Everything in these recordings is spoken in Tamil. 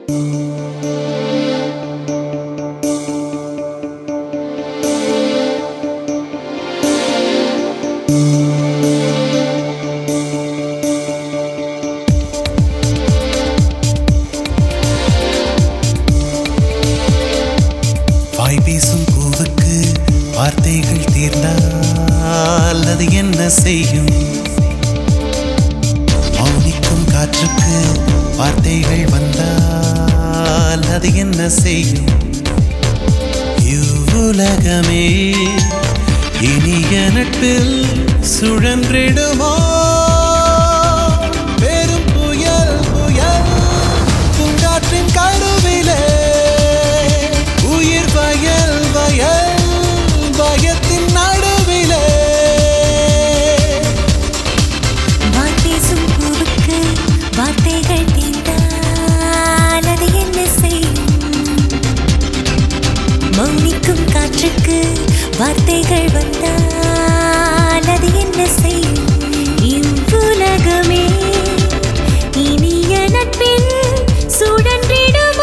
வாய் பேசும் பூவுக்கு வார்த்தைகள் தீர்ந்தால் அது என்ன செய்யும்? மௌனிக்கும் காற்றுக்கு வார்த்தைகள் வந்தால் அது என்ன செய்யும்? இவ்வுலகமே இனிய நட்பில் சுழன்றிடுமோ? பெரும் புயல் புயல் பூங்காற்றின் கருவிலே உயிர் வயல் வயல் பயத்தின் நடுவிலே. வாய்ப்பேசும் பூவுக்கு வார்த்தைகள் தீர்ந்தால் அது என்ன செய்யும்? மௌனிக்கும் காற்றுக்கு வார்த்தைகள் வந்தால் அது என்ன செய்யும்? இவ்வுலகமே இனிய நட்பில் சுழன்றிடுமோ?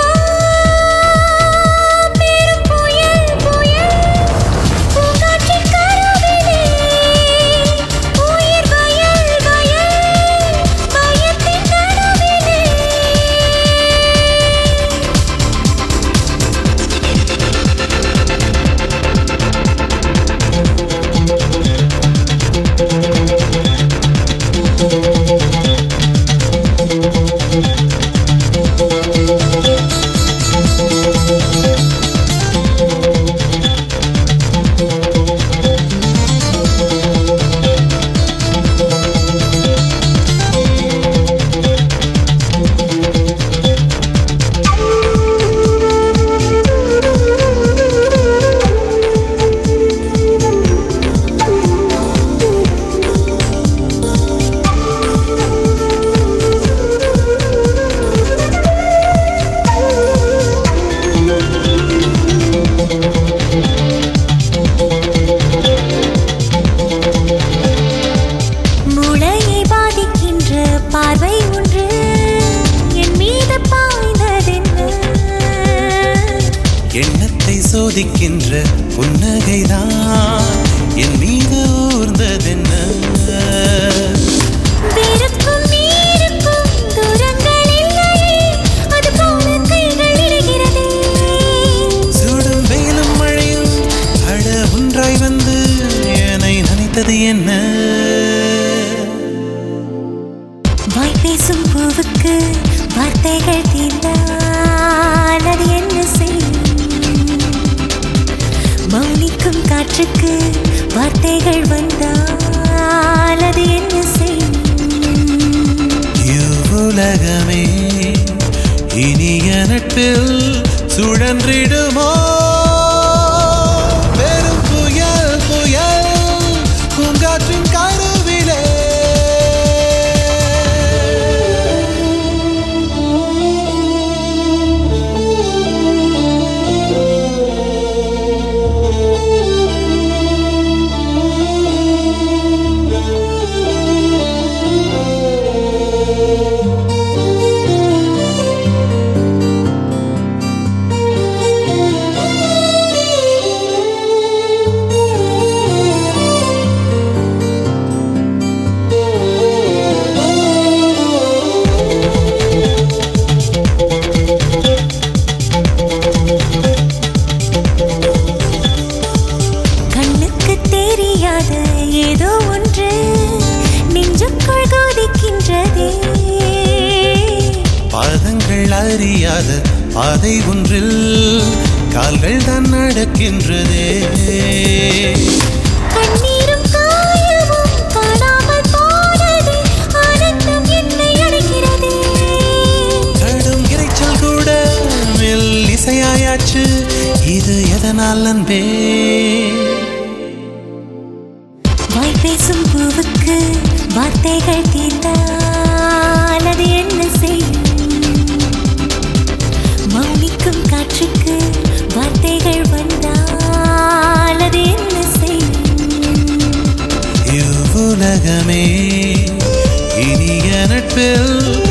பெரும் புயல் புயல் பூங்காற்றின் கருவிலே உயிர் வயல் வயல் பயத்தின் நடுவிலே. மூளையை பாதிக்கின்ற பார்வை ஒன்று என் மீது பாய்ந்ததென்ன? எண்ணத்தை சோதிக்கின்ற புன்னகைதான் என் மீது ஊர்ந்ததென்ன? வெறுப்பும் நீருக்கும் தூரங்கள் இல்லையே, அது போல கைகள் இடுகிறதே. சுடும் வெயிலும் மழையும் அட ஒன்றாய் வந்து என்னை நினைத்தது என்ன? வாய்ப்பேசும் பூவுக்கு வார்த்தைகள் தீர்ந்தால் அது என்ன செய்யும்? மௌனிக்கும் காற்றுக்கு வார்த்தைகள் வந்தால் அது என்ன செய்யும்? இவ்வுலகமே இனிய நட்பில் சுழன்றிடுமோ? பெரும் புயல் புயல் பூங்காற்றின் கருவிலே. கண்ணுக்கு தெரியாத ஏதோ ஒன்று நெஞ்சுக்குள் கொதிக்கின்றதே. பாதங்கள் அறியாத பாதை ஒன்றில் கால்கள் தான் நடக்கின்றதே. கண்ணீரும் காயமும் காணாமல் போனதே, ஆனந்தம் என்னை அடைகிறதே. கடும் இறைச்சல் கூட மெல்லிசையாயாச்சு, இது எதனால் அன்பே? வாய்ப்பேசும் பூவுக்கு வார்த்தைகள் தீர்ந்தால் அது என்ன செய்யும்? மௌனிக்கும் காற்றுக்கு வார்த்தைகள் வந்தால் அது என்ன செய்யும்? இவ்வுலகமே இனிய நட்பில்